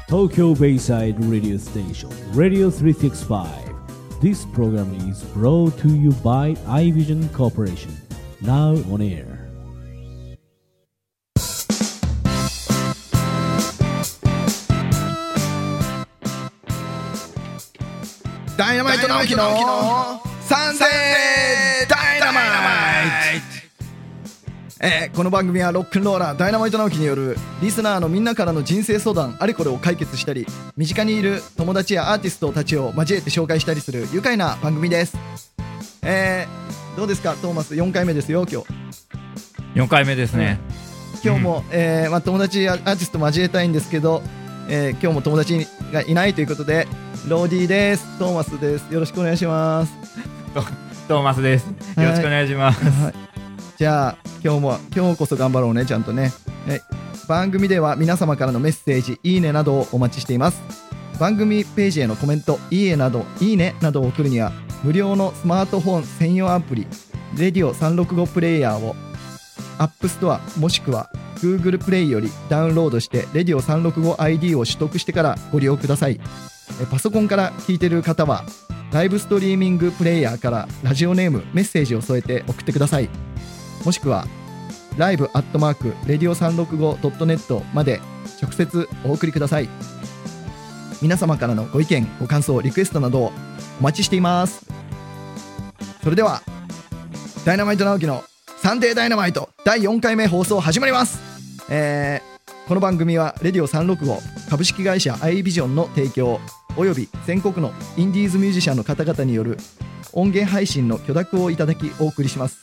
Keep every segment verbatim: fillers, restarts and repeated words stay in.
Tokyo Bayside Radio Station, Radio three sixty-five. This program is brought to you by iVision Corporation. Now on air. ダイナマイト直樹のサンデーダイナマイト。えー、この番組はロックンローラーダイナマイト直樹によるリスナーのみんなからの人生相談あれこれを解決したり、身近にいる友達やアーティストたちを交えて紹介したりする愉快な番組です。えー、どうですかトーマス、よんかいめですよ今日。 よんかいめですね、 うん、今日も、うんえーまあ、友達やアーティスト交えたいんですけど、えー、今日も友達がいないということでローディーです。トーマスです。よろしくお願いします。 トーマスです。よろしくお願いします、はいはい、 じゃあ今日も今日こそ頑張ろうねちゃんとね。番組では皆様からのメッセージいいねなどをお待ちしています。番組ページへのコメントいいねなどいいねなどを送るには無料のスマートフォン専用アプリレディオさんろくごプレイヤーを App Store もしくは Google プレイよりダウンロードしてレディオさんろくご アイディー を取得してからご利用ください。パソコンから聞いている方はライブストリーミングプレイヤーからラジオネームメッセージを添えて送ってください。もしくはライブアットマークレディオさんろくごドットネットまで直接お送りください。皆様からのご意見ご感想リクエストなどをお待ちしています。それではダイナマイト直樹のサンデーダイナマイトだいよんかいめ放送始まります。えー、この番組はレディオさんろくご株式会社 iVision の提供および全国のインディーズミュージシャンの方々による音源配信の許諾をいただきお送りします。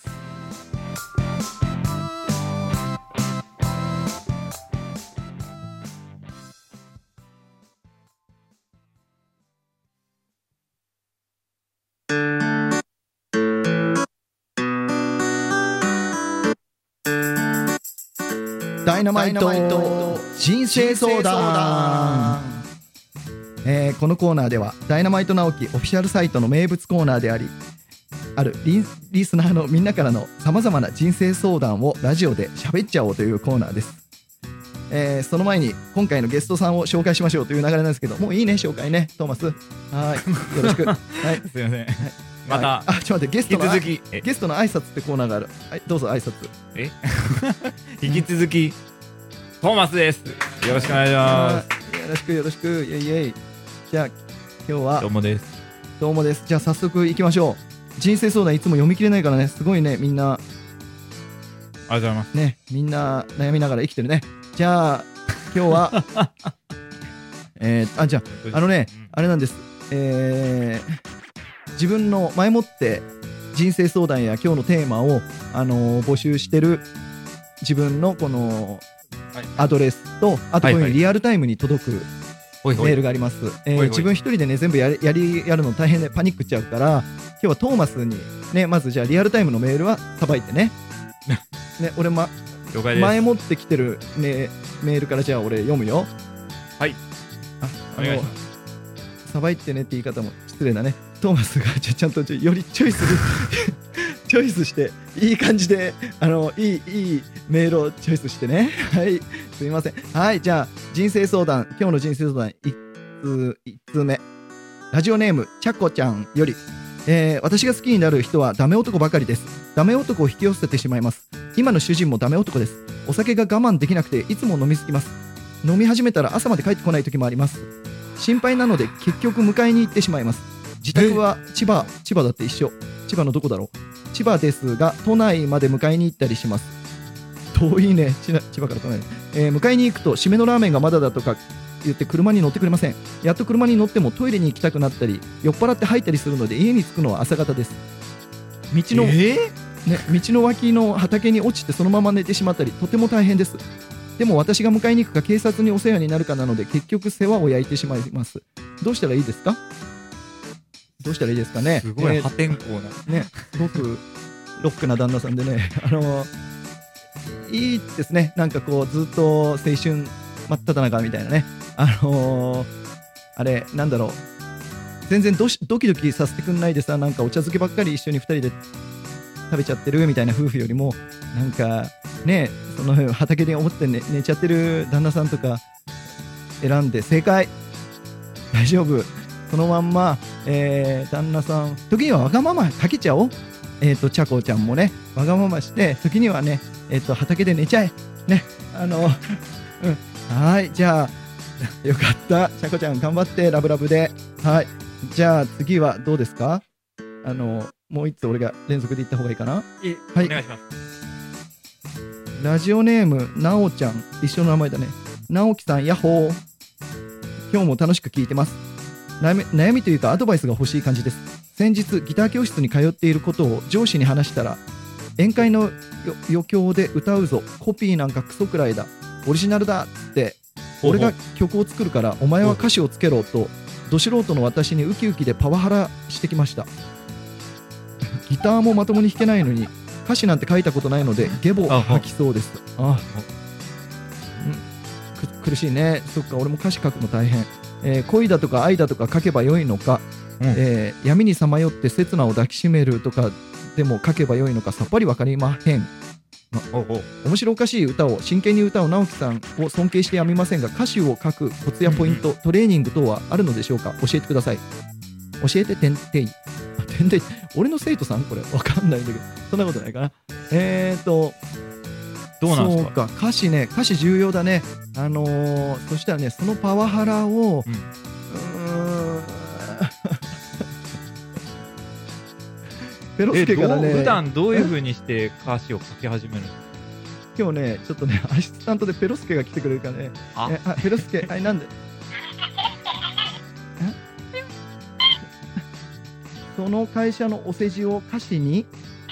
ダイナマイト人生相談。えー、このコーナーではダイナマイト直樹オフィシャルサイトの名物コーナーでありある リ, リスナーのみんなからのさまざまな人生相談をラジオで喋っちゃおうというコーナーです。えー、その前に今回のゲストさんを紹介しましょうという流れなんですけど、もういいね紹介ねトーマス。はいよろしくはいすいません、はい、またあちょっと待ってゲストの引き続きゲストの挨拶ってコーナーがある。はいどうぞ挨拶。 え引き続きトーマスです。よろしくお願いします。 よろしくよろしくイエイイエイ。じゃあ今日はどうもです。 どうもです。じゃあ早速行きましょう。人生相談いつも読み切れないからね、すごいねみんな。 ありがとうございますね、みんな悩みながら生きてるね。じゃあ今日はえーあじゃああのね、うん、あれなんです。えー、自分の前もって人生相談や今日のテーマを、あのー、募集してる自分のこのアドレスと、あとこういうふうにリアルタイムに届くメールがあります。自分一人でね全部やり、やりやるの大変でパニックっちゃうから、今日はトーマスにねまずじゃあリアルタイムのメールはさばいてねね俺、ま、前持ってきてる、ね、メールからじゃあ俺読むよ。 はいああのさばいてねって言い方も失礼だね。トーマスがじゃちゃんとよりチョイスチョイスしていい感じであのいいいいメールをチョイスしてね。はいすみません。はいじゃあ人生相談、今日の人生相談いちつめ、ラジオネームちゃこちゃんより、えー、私が好きになる人はダメ男ばかりです。ダメ男を引き寄せてしまいます。今の主人もダメ男です。お酒が我慢できなくていつも飲みすぎます。飲み始めたら朝まで帰ってこない時もあります。心配なので結局迎えに行ってしまいます。自宅は千葉、千葉だって一緒。千葉のどこだろう。千葉ですが都内まで迎えに行ったりします。遠いね。千葉から都内、えー、迎えに行くと締めのラーメンがまだだとか言って車に乗ってくれません。やっと車に乗ってもトイレに行きたくなったり酔っ払って吐いたりするので家に着くのは朝方です。道の、えーね、道の脇の畑に落ちてそのまま寝てしまったりとても大変です。でも私が迎えに行くか警察にお世話になるかなので結局世話を焼いてしまいます。どうしたらいいですか？どうしたらいいですかね。 すごい破天荒な、 えー、ね、すごくロックな旦那さんでねあのー、いいですね。なんかこうずっと青春真っ只中みたいなね。あのー、あれなんだろう、全然 ド, ドキドキさせてくんないでさ、なんかお茶漬けばっかり一緒にふたりで食べちゃってるみたいな夫婦よりも、なんかねその畑で思って、ね、寝ちゃってる旦那さんとか選んで正解。大丈夫。そのまんま、えー、旦那さん、時にはわがままかけちゃおう。えっと、ちゃこちゃんもね、わがままして、時にはね、えっと、畑で寝ちゃえ。ね、あの、うん。はい、じゃあ、よかった。ちゃこちゃん頑張って、ラブラブで。はい。じゃあ、次はどうですか？あの、もう一つ俺が連続で言った方がいいかな？ いい、 はい。 お願いします。 ラジオネーム、なおちゃん。一緒の名前だね。なおきさん、ヤッホー。今日も楽しく聞いてます。悩み、悩みというかアドバイスが欲しい感じです。先日、ギター教室に通っていることを上司に話したら、宴会の余興で歌うぞ。コピーなんかクソくらいだ。オリジナルだって。俺が曲を作るからお前は歌詞をつけろと、ど素人の私にウキウキでパワハラしてきました。ギターもまともに弾けないのに歌詞なんて書いたことないのでゲボ吐きそうです。ああ、うん、く苦しいね。そっか、俺も歌詞書くの大変。えー、恋だとか愛だとか書けばよいのか、うん、えー、闇にさまよって刹那を抱きしめるとかでも書けばよいのかさっぱりわかりまへん。おお面白おかしい歌を真剣に歌う直樹さんを尊敬してやみませんが、歌詞を書くコツやポイント、うん、トレーニング等はあるのでしょうか？教えてください。教えててんてい。あ、てんてい。俺の生徒さんこれわかんないんだけど、そんなことないかな。えーとどうなんですか？ そうか、歌詞ね、歌詞重要だね。あのー、そしたらね、そのパワハラを、うん、うーんペロスケからね、 普段どういう風にして歌詞を書き始めるの？ 今日ね、ちょっとね、アシスタントでペロスケが来てくれるからね。あ、えあペロスケ、あ、なんでその会社のお世辞を歌詞に、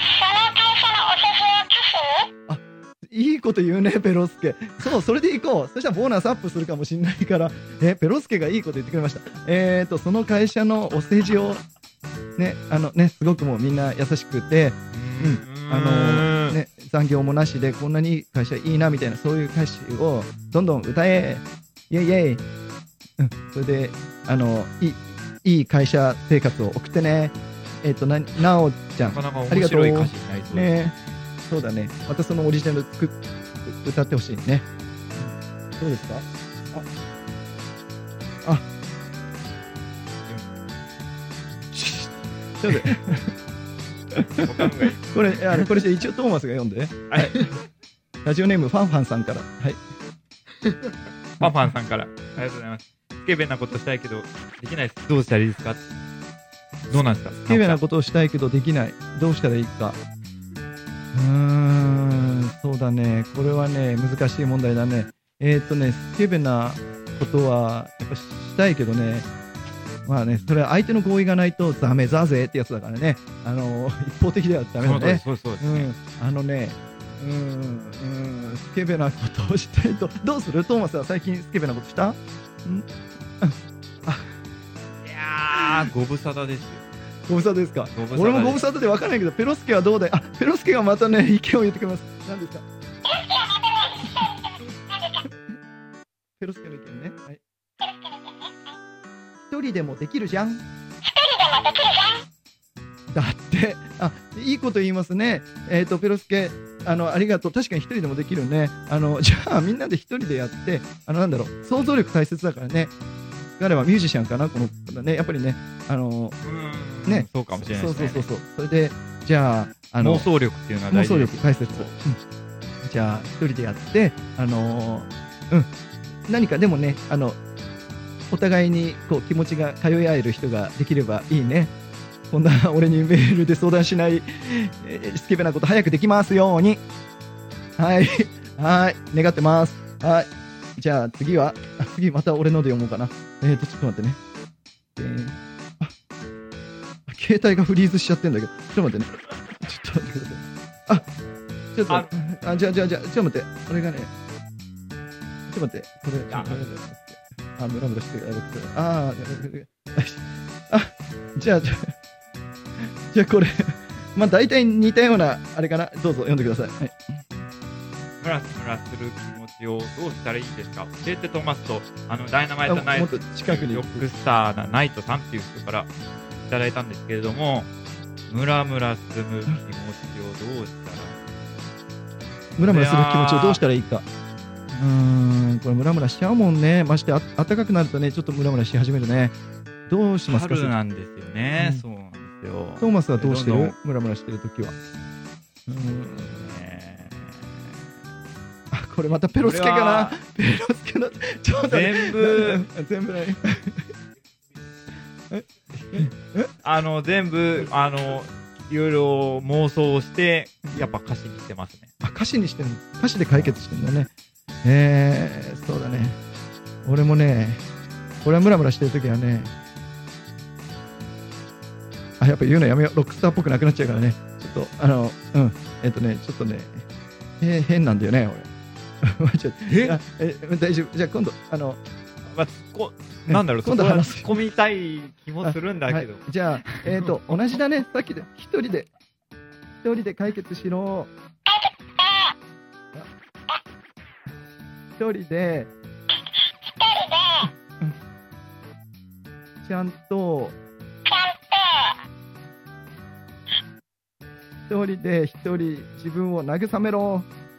あ、いいこと言うね、ペロスケ。そう、それでいこう。そしたらボーナスアップするかもしれないから、えペロスケがいいこと言ってくれました。えーと、その会社のお世辞を、ね、あのね、すごくもうみんな優しくて、うん、あのー、ね、残業もなしでこんなにいい会社いいなみたいな、そういう歌詞をどんどん歌え、イェイイェイ、うん、それで、あのいい、いい会社生活を送ってね。えっと、な、なおちゃん、 なかなか面白い歌詞になりそうですね。そうだね。またそのオリジナル作っ歌ってほしいね。どうですか？あ、あ、ちょっとこれ、あのこれじゃ一応トーマスが読んで。はい。ラジオネームファンファンさんから。はい。 ファンファンさんから。ありがとうございます。スケベなことしたいけどできないです。どうしたらいいですか？どうなんですか？ スケベなことをしたいけどできない。どうしたらいいか。うーん、そうだね。これはね、難しい問題だね。えーっとね、スケベなことはやっぱしたいけどね。まあね、それは相手の合意がないとダメだぜってやつだからね。あの一方的ではダメだね。 そうそうそう、ね、 うん、あのね、うん、うん、スケベなことをしたいと、どうする？トーマスは最近スケベなことした？ん？ あ、いやー、ご無沙汰ですよ。 ご無沙汰ですか？俺もご無沙汰で分からないけど、ペロスケはどうだい？あ、ペロスケがまたね、意見を言ってくれます。何ですか？ペロスケの意見ね。はい。一人でもできるじゃん。一人でもできるじゃん。だって、あ、いいこと言いますね。えっと、ペロスケ、あの、ありがとう。確かに一人でもできるね。あの、じゃあみんなで一人でやって、あの、なんだろう、想像力大切だからね。彼はミュージシャンかな、この方ね。やっぱりね、あの、 うん、ね、そうかもしれないですね。 そうそうそうそう。それで、じゃあ、あの、 妄想力っていうのは大事です。 妄想力大切。うん、じゃあ、一人でやって、あのー、うん、何かでもね、あの、お互いにこう気持ちが通い合える人ができればいいね。こんな俺にメールで相談しない、えー、スケベなこと早くできますように。はい、はい、願ってます。はい。じゃあ次は、あ、次また俺ので読もうかな。えーと、ちょっと待ってね。えー、あ、携帯がフリーズしちゃってんだけど、ちょっと待ってね。ちょっと待ってください。あ、ちょっと、あ、あじゃあじゃあじゃあ、ちょっと待って。これがね、ちょっと待って。これ、これあ、ムラムラしてる。ああ、あ、じゃあ、じゃあ、じゃあこれ、まあ大体似たような、あれかな。どうぞ読んでください。はい。 ムラムラする気持ちをどうしたらいいですか？教えてトーマスと、あの、ダイナマイトナイト、 近くにロックスターなナイトさんっていう人からいただいたんですけれども、ムラムラする気持ちをどうしたら、 ムラムラする気持ちをどうしたらいいか。 うーん、これムラムラしちゃうもんね。ましてあ暖かくなるとね、ちょっとムラムラし始めるね。どうしますか？ 春なんですよね、 うんそうなんですよ。 トーマスはどうしてるどんどん？ ムラムラしてるときは。うーん。 ねあ、これまたペロスケかな。ペロスケのちょっと全部全部ない。 あの全部あのいろいろ妄想してやっぱ歌詞にしてますね。 あ、歌詞にしてんの？歌詞で解決してんだね。えー、そうだね。俺もね、俺はムラムラしてるときはね、あ、やっぱ言うのやめよう。ロックスターっぽくなくなっちゃうからね。ちょっと、あの、うん、えっとね、ちょっとね、えー、変なんだよね、俺。ちょっとえあえ大丈夫。じゃあ今度、あの、 まあ、こなんだろう、 今度話すそこは突っ込みたい気もするんだけど。 はい、じゃあ、えっ、ー、と、同じだね。さっきで、一人で、一人で解決しろ。一人で、ちゃんと、一人で一人自分を慰めろ。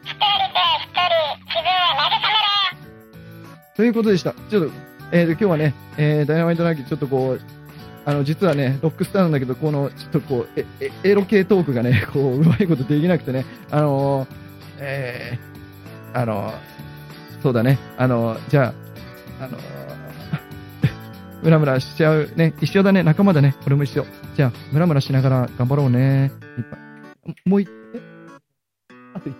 ということでした。ちょっと、えーと、今日はね、えー、ダイナマイトナギちょっとこう、あの、実はね、ロックスターなんだけど、この、ちょっとこう、え、え、エロ系トークがね、こう、うまいことできなくてね、あのー、えー、あのー、そうだね、あのー、じゃあ、あのー、ムラムラしちゃうね、一緒だね、仲間だね、俺も一緒。じゃあ、ムラムラしながら頑張ろうね。いっぱい。もう一、えあと一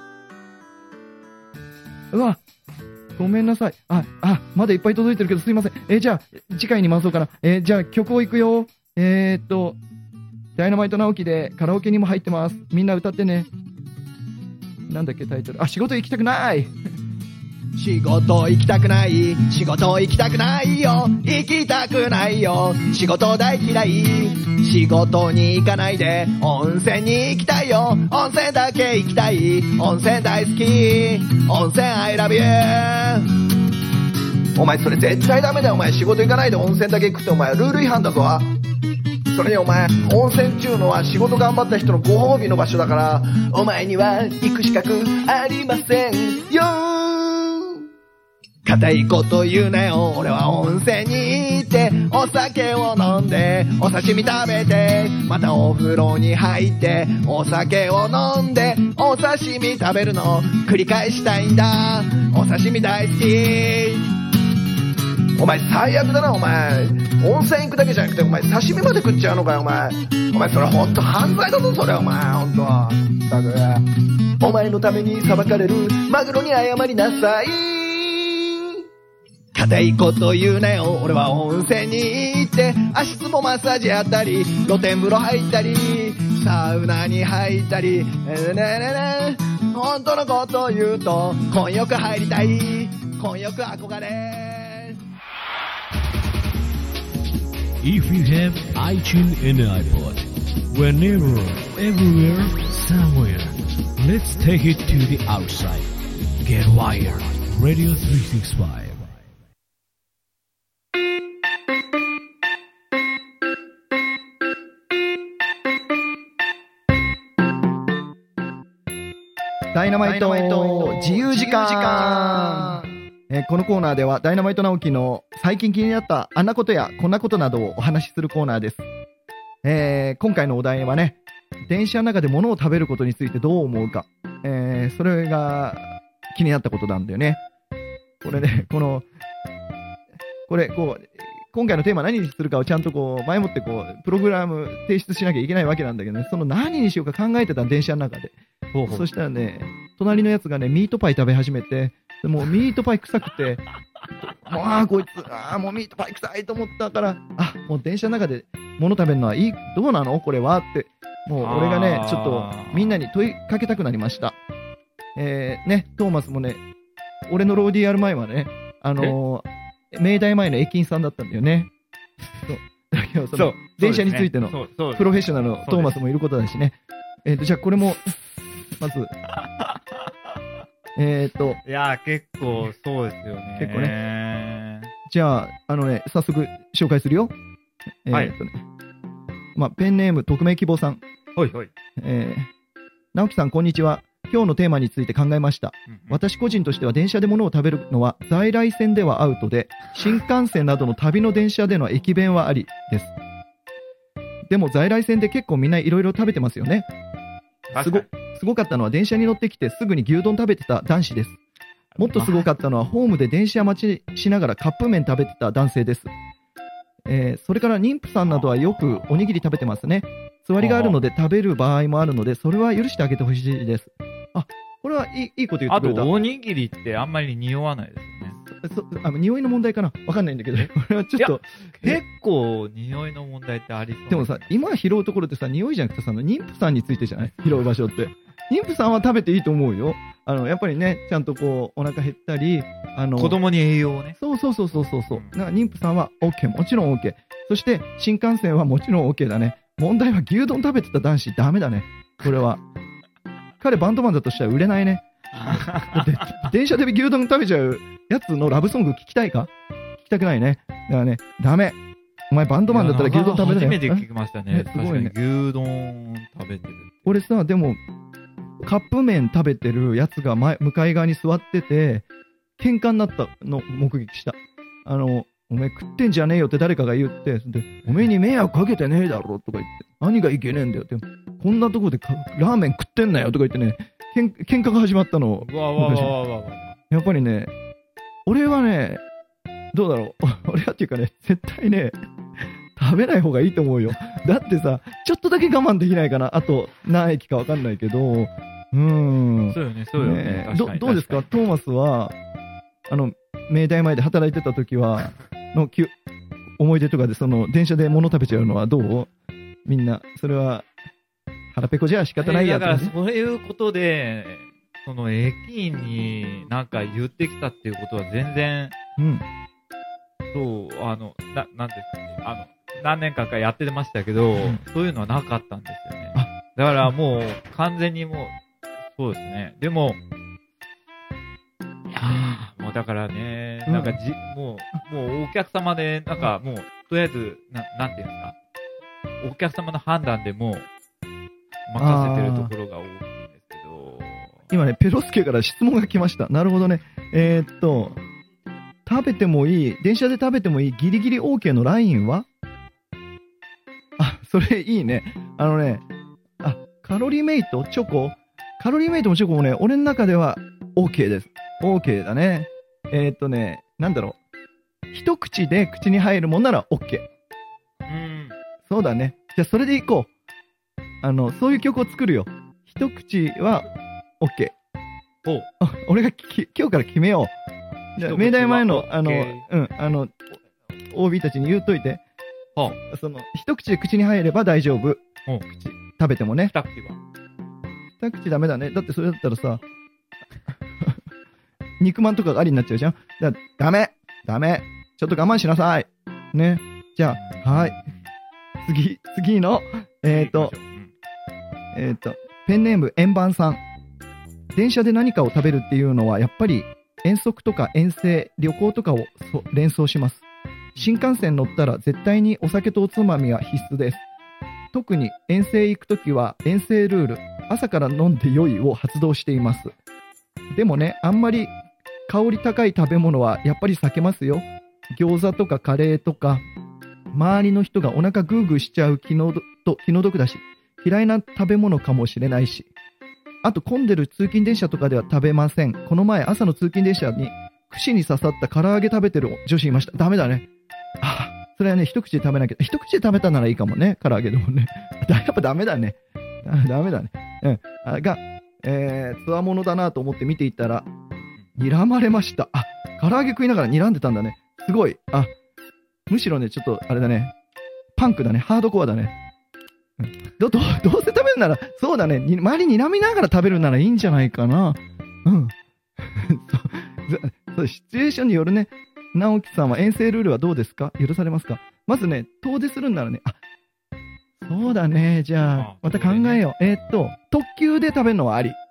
つうわごめんなさい。あ、あ、まだいっぱい届いてるけどすいません。えー、じゃあ、次回に回そうかな。えー、じゃあ曲をいくよ。えー、っと、ダイナマイト直樹でカラオケにも入ってます。みんな歌ってね。なんだっけタイトル。あ、仕事行きたくない仕事行きたくない仕事行きたくないよ行きたくないよ仕事大嫌い仕事に行かないで温泉に行きたいよ温泉だけ行きたい温泉大好き温泉 I love you お前それ絶対ダメだよお前仕事行かないで温泉だけ行くってお前ルール違反だぞそれにお前温泉っちゅうのは仕事頑張った人のご褒美の場所だからお前には行く資格ありませんよ固いこと言うなよ俺は温泉に行ってお酒を飲んでお刺身食べてまたお風呂に入ってお酒を飲んでお刺身食べるの繰り返したいんだお刺身大好きお前最悪だなお前温泉行くだけじゃなくてお前刺身まで食っちゃうのかよお前お前それほんと犯罪だぞそれお前ほんとったくお前のために裁かれるマグロに謝りなさい固いこと言うなよ俺は温泉に行って足つぼマッサージやったり露天風呂入ったりサウナに入ったりねねねね本当のこと言うと混浴入りたい混浴憧れ If you have iTunes and iPod, whenever, everywhere, somewhere, let's take it to the outside. Get wired. Radio スリーシックスファイブ. ダイナマイト自由時間えー、このコーナーではダイナマイト直樹の最近気になったあんなことやこんなことなどをお話しするコーナーです、えー、今回のお題はね電車の中で物を食べることについてどう思うか、えー、それが気になったことなんだよねこれねこのこれこう今回のテーマ何にするかをちゃんとこう前もってこうプログラム提出しなきゃいけないわけなんだけどねその何にしようか考えてた電車の中でほうほうそしたらね隣のやつがねミートパイ食べ始めてでもうミートパイ臭くてもうあーこいつあーもうミートパイ臭いと思ったからあもう電車の中で物食べるのはいいどうなのこれはってもう俺がねちょっとみんなに問いかけたくなりましたえー、ねトーマスもね俺のローディーやる前はねあのー、明大前の駅員さんだったんだよねそうだけどその電車についてのプロフェッショナルのトーマスもいることだしねえーとじゃあこれもまずえっと。 いやー、結構そうですよね。 結構ね。じゃあ、あのね、早速紹介するよ。 はい。 えー、っとね。まあ、ペンネーム、匿名希望さん。 はいはい。 えー、直樹さん、こんにちは。 今日のテーマについて考えました。 うんうん私個人としては電車で物を食べるのは在来線ではアウトで、新幹線などの旅の電車での駅弁はありです。でも在来線で結構みんないろいろ食べてますよね。すご、すごかったのは電車に乗ってきてすぐに牛丼食べてた男子です。もっとすごかったのはホームで電車待ちしながらカップ麺食べてた男性です。えー、それから妊婦さんなどはよくおにぎり食べてますね。座りがあるので食べる場合もあるので、それは許してあげてほしいです。あ、これはいい、いいこと言ってくれた。 あと、おにぎりってあんまり匂わないですよね。 そあの匂いの問題かなわかんないんだけど、これはちょっと。 結構、匂いの問題ってありそう、ね。 でもさ、今拾うところってさ、匂いじゃなくてさ、妊婦さんについてじゃない拾う場所って。妊婦さんは食べていいと思うよ。あの、やっぱりね、ちゃんとこう、お腹減ったり、あの、 子供に栄養をね。 そうそうそうそうそうそう。だから妊婦さんは OK、もちろん OK。そして、新幹線はもちろん OK だね。問題は牛丼食べてた男子、ダメだね。これは。彼バンドマンだとしたら売れないね。だって、電車で牛丼食べちゃうやつのラブソング聞きたいか聞きたくないね。だからね、ダメ。お前バンドマンだったら牛丼食べれない。 初めて聞きましたね。 すごいね。 牛丼食べてる。 俺さ、でも、カップ麺食べてるやつが前向かい側に座ってて、喧嘩になったの目撃した。あの、お前食ってんじゃねえよって誰かが言って、で、お前に迷惑かけてねえだろとか言って、何がいけねえんだよって、こんなとこでラーメン食ってんなよとか言ってね、けん喧嘩が始まったの。 うわわわわわわ。 やっぱりね、俺はね、どうだろう。俺はっていうかね、絶対ね、食べない方がいいと思うよ。だってさ、ちょっとだけ我慢できないかな。あと、何駅かわかんないけど、うーん。 そうよね、そうよね。 ね確かにどどうですかトーマスは、あの、明大前で働いてた時は、のきゅ思い出とかで、その、電車で物食べちゃうのはどうみんな。それは、腹ペコじゃ仕方ないやつ、 だから、そういうことで、その駅員になんか言ってきたっていうことは全然、 うん。 そう、あの、な、なんですかね、あの、何年間かやってましたけど、 んそういうのはなかったんですよね。 あだからもう、完全にもう、そうですね。でも、いやー、もうだからね、 うんなんかじ、もう、もうお客様で、なんかもう、とりあえず、な、なんていうんですか、お客様の判断でもう、任せてるところが大きいんですけど、 今ね、ペロスケから質問が来ました。なるほどね。えー、っと、食べてもいい、電車で食べてもいい、ギリギリ OK のラインはあ、それいいね。あのね、あ、カロリーメイトチョコカロリーメイトもチョコもね、俺の中では OK です。OK だね。えー、っとね、なんだろう。一口で口に入るもんなら OK。 うん。 そうだね。じゃあそれでいこう。あの、そういう曲を作るよ。一口は OK。 ほう。 あ俺がき今日から決めよう。じゃあ、明大前の、あの、 OK うん、あの、オービー たちに言うといて。 はその、一口で口に入れば大丈夫。 ほう口、食べてもね。 二口は。 二口ダメだね。だってそれだったらさ、肉まんとかありになっちゃうじゃん。じゃあ、ダメダメちょっと我慢しなさいね。じゃあ、はい。次、次の、えっ、ー、と、えっ、ー、と、ペンネーム円盤さん。電車で何かを食べるっていうのは、やっぱり遠足とか遠征、旅行とかをそ連想します。新幹線乗ったら絶対にお酒とおつまみは必須です。特に遠征行くときは遠征ルール、朝から飲んで良いを発動しています。でもね、あんまり香り高い食べ物はやっぱり避けますよ。餃子とかカレーとか、周りの人がお腹グーグーしちゃう気のど気の毒だし、嫌いな食べ物かもしれないし。あと混んでる通勤電車とかでは食べません。この前朝の通勤電車に串に刺さった唐揚げ食べてる女子いました。ダメだね。ああ、それはね、一口で食べなきゃ。一口で食べたならいいかもね。唐揚げでもね。やっぱダメだね。ダメだね。うん。あが、えー、つわものだなと思って見ていたら、睨まれました。あ、唐揚げ食いながら睨んでたんだね。すごい。あ、むしろね、ちょっと、あれだね。パンクだね。ハードコアだね。うん、ど、ど、どうせ食べるなら、そうだね。に周り睨みながら食べるならいいんじゃないかな。うん。そう、そう、シチュエーションによるね。直樹さんは遠征ルールはどうですか？許されますか？まずね、遠出するんならね、あ、そうだね。じゃあ、また考えよう。えー、っと、特急で食べるのはあり。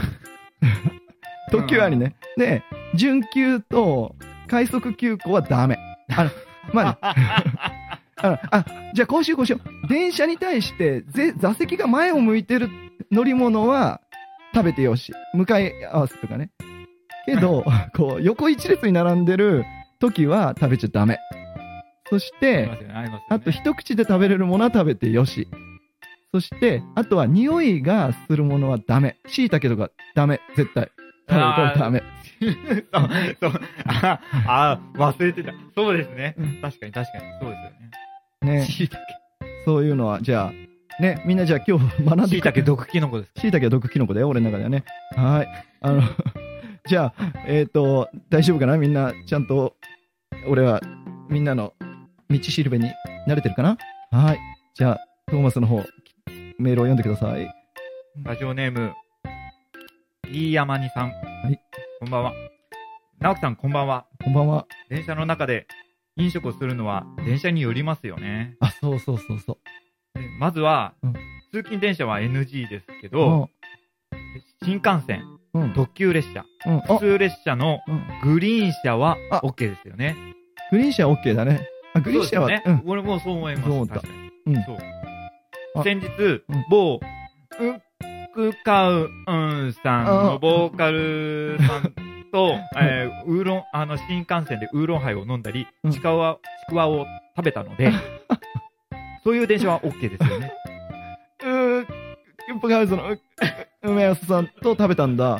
特急ありね。で、準急と快速急行はダメ。あの、まあ、ね、あの、あ、じゃあこうしようこうしよう。電車に対してぜ座席が前を向いてる乗り物は食べてよし。向かい合わせとかね。けど、こう、横一列に並んでる時は食べちゃダメ。そしありてま、すよね、ありますよね。 あと一口で食べれるものは食べてよし。そして、あとは匂いがするものはダメ。椎茸とかダメ。絶対。食べるこれダメ。 そう、そう。あ、あ、忘れてた。そうですね。 うん確かに確かに。そうですよね。 ね。 椎茸。 そういうのは、じゃあ、ね、みんなじゃあ今日学んで椎茸毒キノコですか？ 椎茸は毒キノコだよ、俺の中ではね。はい。あの、じゃあ、えっ、ー、と、大丈夫かなみんな、ちゃんと、俺は、みんなの道しるべに慣れてるかな？はい。じゃあ、トーマスの方、メールを読んでください。 ラジオネーム、飯山にさん。 はい。 こんばんは。直樹さん、こんばんは。 こんばんは。 電車の中で飲食をするのは電車によりますよね。 あ、そうそうそうそう。 でまずは、 うん通勤電車は エヌジー ですけうどん、 新幹線、 うん。 特急列車、 うん。 普通列車のうん。 グリーン車はあ OK ですよね。 グリーン車は OK だね。あ、グリーン車は、 そうですよね。俺もそう思います。 そう思った確かに。 うん。うん。 そう。 あ先日、 うん某、ウックカウンさんのボーカルさんと、えー、ウーロン、あの、新幹線でウーロンハイを飲んだり、 うんちくわ、ちくわを食べたので、そういう電車は OK ですよね。 うー、キュップハウスのう梅安さんと食べたんだ。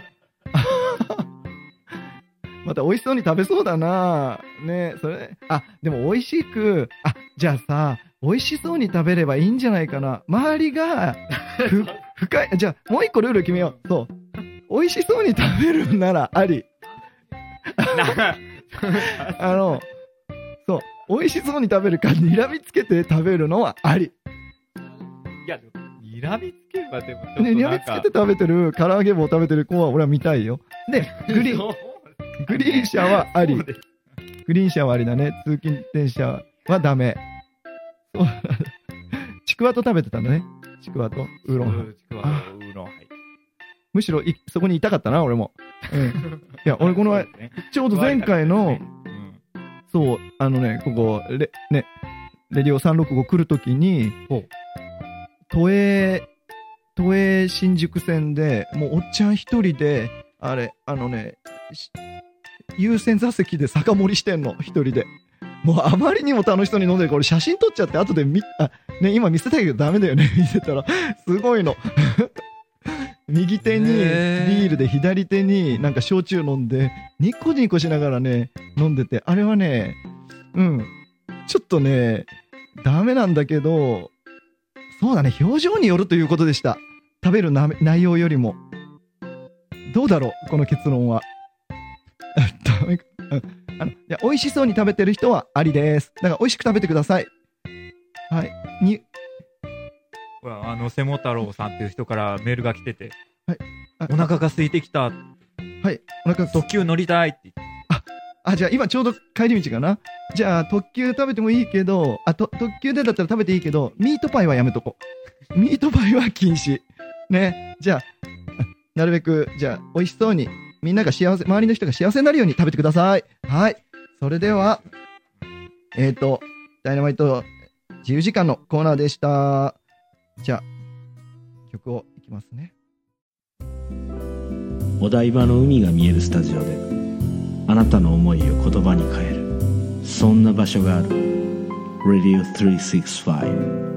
また美味しそうに食べそうだな。ねそれ。あ、でも美味しく、あ、じゃあさ、美味しそうに食べればいいんじゃないかな。周りが、ふ、深い、じゃあもう一個ルール決めよう。そう。美味しそうに食べるならあり。あの、そう。美味しそうに食べるか、睨みつけて食べるのはあり。 いや、睨みつければでもちょっとね、 なんか。 睨みつけて食べてる、唐揚げ棒食べてる子は俺は見たいよ。で、グリーン、 そうグリーン車はありそう。ですグリーン車はありだね。通勤電車はダメ。そう。ちくわと食べてたんだね。ちくわとウーロンハイ。 ちくわとウーロンハイ。 むしろいそこにいたかったな、俺も。うん。いや、俺この前、 そうですねちょうど前回の、 うんそう、あのね、ここ、レ、ね、レディオさんろくご来るときにほう、 都営、都営新宿線で、もうおっちゃん一人で、あれ、あのね、し優先座席で酒盛りしてんの、一人で。もうあまりにも楽しそうに飲んでるから、俺写真撮っちゃって、後で見、あ、ね、今見せたいけどダメだよね、見せたら。すごいの。右手にビールで左手になんか焼酎飲んで、ニコニコしながらね、飲んでて、あれはね、うん、ちょっとね、ダメなんだけど、そうだね、表情によるということでした。食べるな内容よりも。どうだろう、この結論は。ダメか。うんあのいや美味しそうに食べてる人はありです。だから美味しく食べてください。はい。にほらあの、セモ太郎さんっていう人からメールが来てて、 はいあお腹が空いてきた、 はい。お腹す特急乗りたいって言って、 あ、じゃあ今ちょうど帰り道かな。じゃあ特急食べてもいいけど、あ、と特急でだったら食べていいけど、ミートパイはやめとこう。ミートパイは禁止。ね。じゃあ、なるべく、じゃあ美味しそうに、みんなが幸せ、周りの人が幸せになるように食べてください。はい。それでは、えっ、ー、と、ダイナマイト自由時間のコーナーでした。じゃあ、曲をいきますね。 お台場の海が見えるスタジオであなたの思いを言葉に変える、そんな場所がある。 Radio さんびゃくろくじゅうご。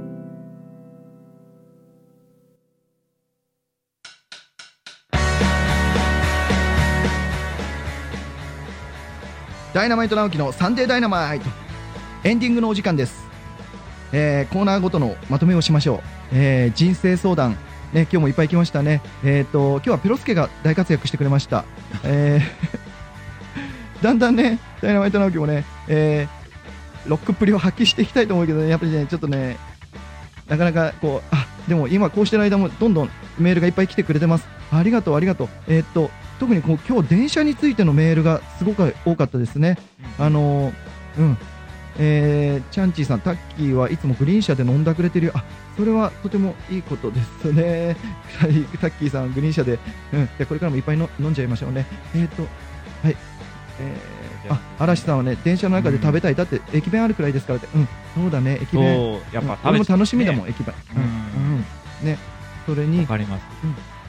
ダイナマイト直樹のサンデーダイナマイト、エンディングのお時間です。えー、コーナーごとのまとめをしましょう。えー、人生相談、ね、今日もいっぱい来ましたね。えーと、今日はペロスケが大活躍してくれました。えー、だんだんね、ダイナマイト直樹もね、えー、ロックっぷりを発揮していきたいと思うけど、ね、やっぱりね、ちょっとね、なかなかこう、あ、でも今こうしてる間もどんどんメールがいっぱい来てくれてます。ありがとう、ありがとう。えーと、特にこう今日電車についてのメールがすごく多かったですね。あのー、うん、えー、チャンチーさん、タッキーはいつもグリーン車で飲んだくれてるよ。あ、それはとてもいいことですね。タッキーさん、グリーン車で、うん、じゃこれからもいっぱいの飲んじゃいましょうね。えーと、はい、えー、あ、嵐さんはね、電車の中で食べたい、だって駅弁あるくらいですからって、うん、そうだね、駅弁。 そうやっぱうん、俺も楽しみだもん、 ね、 駅弁。 うん、 うん、ね、それに、 わかります。 うん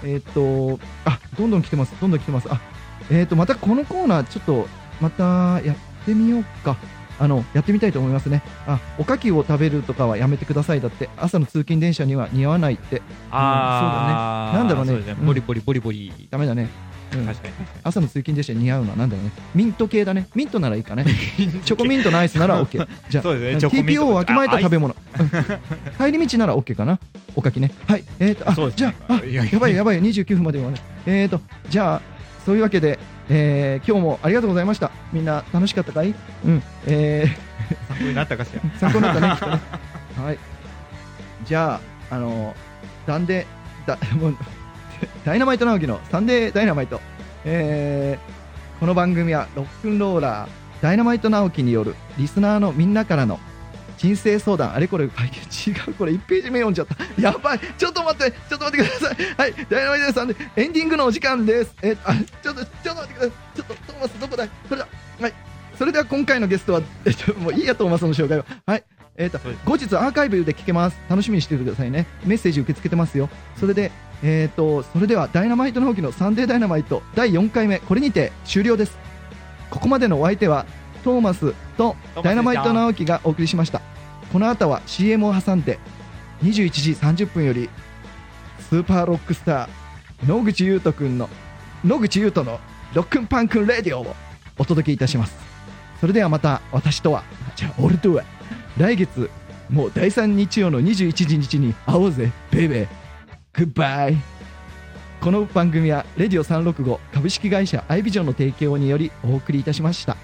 えっ、と、あ、どんどん来てます、どんどん来てます。あ、えっ、と、またこのコーナー、ちょっと、またやってみようか。あの、やってみたいと思いますね。あ、おかきを食べるとかはやめてください。だって、朝の通勤電車には似合わないって。 あー、そうだね。なんだろうね。 そうですね、ボリボリボリボリ。 ダメだね。うん、 確かに確かに。 朝の通勤電車に似合うのはなんだろうね。ミント系だね。ミントならいいかね。チョコミントのアイスなら OK。じゃあ、 そうですね、チョコミントティーピーオー をわきまえた食べ物。帰り道なら OK かな。おかきね。はい。えっ、ー、と、あ、 そうですね、 じゃあ、あ、やばいやばい、にじゅうきゅうふんまではね。えっ、ー、と、じゃあ、そういうわけで、えー、今日もありがとうございました。みんな楽しかったかい？うん。えー、参考になったかしら。 参考になったね、きっとね。はい。じゃあ、あのー、ダンデ、だ、もう、ダイナマイト直樹のサンデーダイナマイト。えー、この番組はロックンローラーダイナマイト直樹によるリスナーのみんなからの人生相談、あれこれ、違う、これいちページ目読んじゃった。やばい、ちょっと待って、ちょっと待ってください。はい、ダイナマイトさんでエンディングのお時間です。えー、あ、ちょっと、ちょっと待ってください。ちょっと、トーマスどこだい？それでは、はい、それでは今回のゲストは、えっと、もういいや、トーマスの紹介は。はい。えーと、後日アーカイブで聞けます。楽しみにしててくださいね。メッセージ受け付けてますよ。それで、えーと、それではダイナマイト直樹のサンデーダイナマイトだいよんかいめ、これにて終了です。ここまでのお相手はトーマスとダイナマイト直樹がお送りしました。この後は シーエム を挟んでにじゅういちじさんじゅっぷんよりスーパーロックスター野口優斗くんの野口優斗のロックンパンクンレディオをお届けいたします。それではまた私とは、じゃあ俺とは来月もうだいさん日曜のにじゅういちじに会おうぜベイベー。グッバイ。この番組はレディオさんろくご株式会社アイビジョンの提供によりお送りいたしました。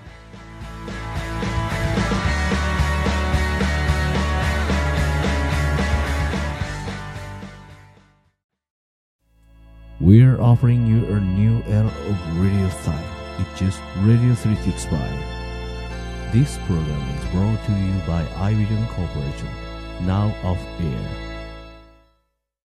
We're offering you a new era of radio style. It's just Radio three sixty-five. This program is brought to you by iVision Corporation. Now off air.